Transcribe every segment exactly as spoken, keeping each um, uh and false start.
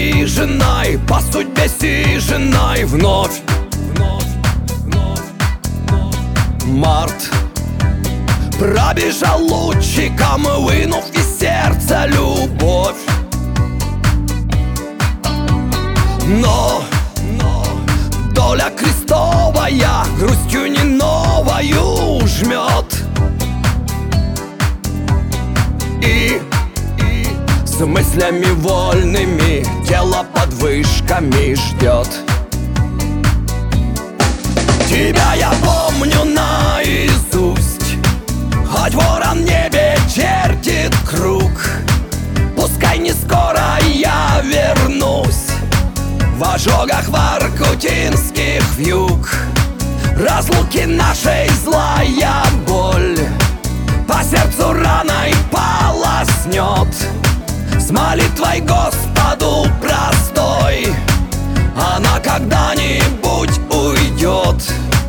стриженной, по судьбе сиженной. Вновь, вновь, вновь, вновь. Март пробежал лучиком, вынув из сердца любовь. Но, но доля крестовая грустью не новою жмет. И, и с мыслями вольными тело под вышками ждет. Тебя я помню наизусть, хоть ворон в небе чертит круг. Пускай не скоро я вернусь в ожогах воркутинских вьюг. Разлуки нашей злая боль по сердцу раной полоснет. С молитвой Господу простой она когда-нибудь уйдет.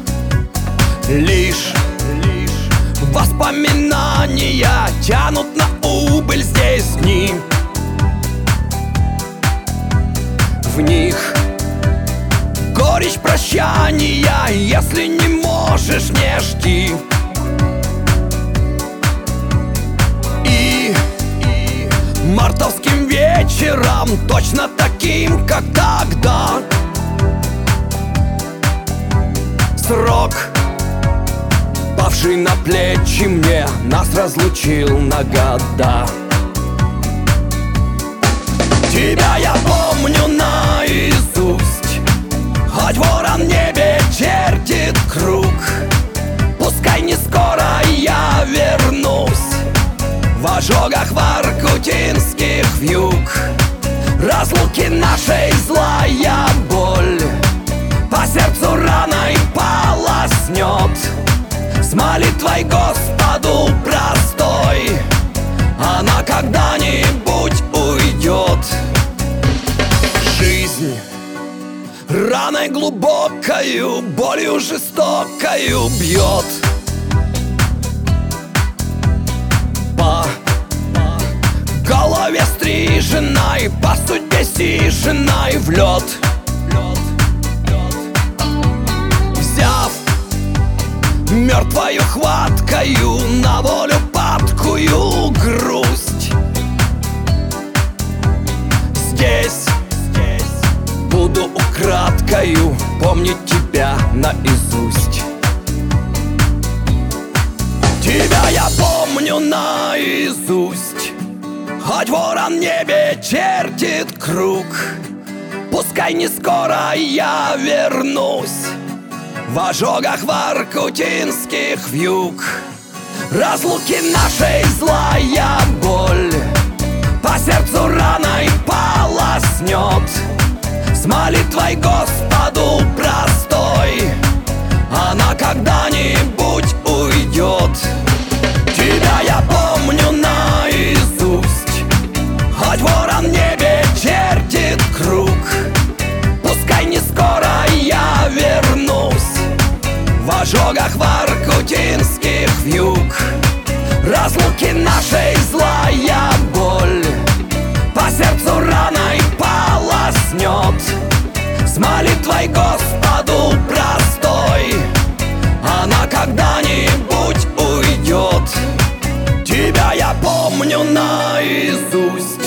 Лишь, лишь воспоминания тянут на убыль здесь дни. В них горечь прощания, если не можешь, не жди. И, и мартовским вечером, точно таким, как тогда, срок, павший на плечи мне, нас разлучил на года. Тебя я помню наизусть, хоть ворон в небе чертит круг. Пускай не скоро я вернусь в ожогах воркутинских вьюг. Разлуки нашей злая боль по сердцу раной полоснет. С молитвой Господу простой она когда-нибудь уйдет. Жизнь раной глубокою, болью жестокою бьет. По голове стриженной, по судьбе сиженной в лед. Взяв мертвою хваткою на волю падкую грусть, здесь, здесь буду украдкою помнить тебя наизусть. Тебя я помню наизусть, хоть ворон в небе чертит круг. Пускай не скоро я вернусь в ожогах воркутинских вьюг. Разлуки нашей злая боль по сердцу раной полоснет. С молитвой Господу простой она когда-нибудь уйдет. Тебя я помню наизусть, хоть ворон в небе чертит круг. Пускай не скоро я вернусь в ожогах воркутинских вьюг. Разлуки нашей злая боль по сердцу раной полоснет. С молитвой Господу простой она когда-нибудь уйдет. Тебя я помню наизусть.